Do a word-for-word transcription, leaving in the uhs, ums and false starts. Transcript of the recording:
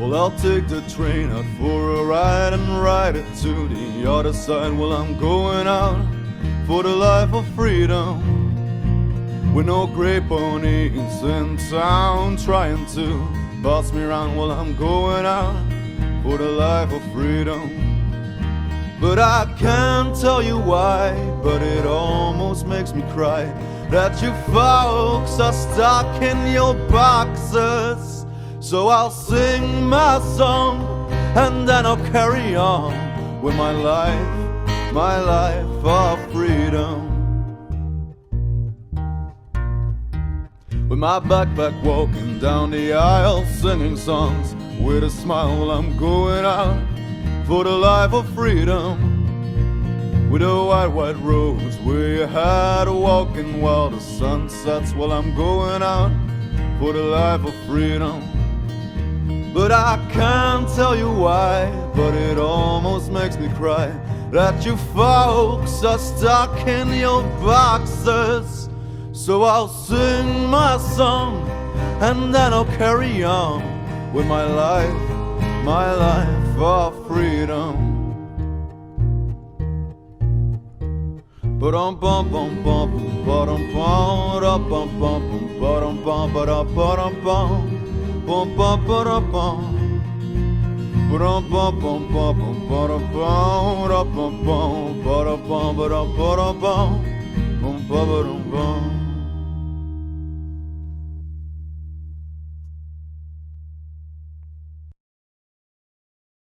Well, I'll take the train out for a ride and ride it to the other side. Well, I'm going out for the life of freedom, with no gray ponies in town trying to boss me around. Well, I'm going out for the life of freedom. But I can't tell you why, but it almost makes me cry that you folks are stuck in your boxes. So I'll sing my song and then I'll carry on with my life, my life of freedom. With my backpack walking down the aisle, singing songs with a smile. Well, I'm going out for the life of freedom, with the white, white roads where you had walking while the sun sets. Well, I'm going out for the life of freedom. But I can't tell you why, but it almost makes me cry that you folks are stuck in your boxes. So I'll sing my song and then I'll carry on with my life, my life of freedom. Ba-dum bum bum bum ba-dum bum da bum bum bum ba-dum bum ba-da ba-dum bum bum bum ba-da bum ba-dum bum bum bum bum ba-da bum da bum bum ba-da bum ba-da ba-da bum bum ba-da bum.